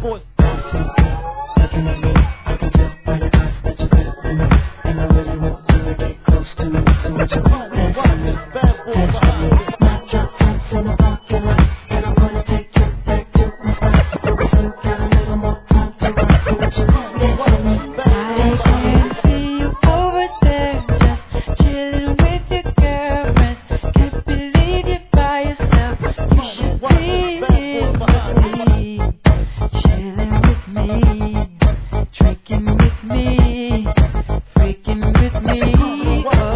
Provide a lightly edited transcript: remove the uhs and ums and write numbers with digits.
Force. Looking at me, I can tell by your eyes that you're good enough, and I really want you to get close to me. So what you want? Dance with me, dance with me. My drop tops in the parking lot, and I'm gonna take you back to my spot. But we still got a little more time to rock. So what you want? Dance with me. I can see you over there, just chilling with your girlfriend. Can't believe you're by yourself. You should be here with me, chilling with me, drinking with me, freaking with me. Oh.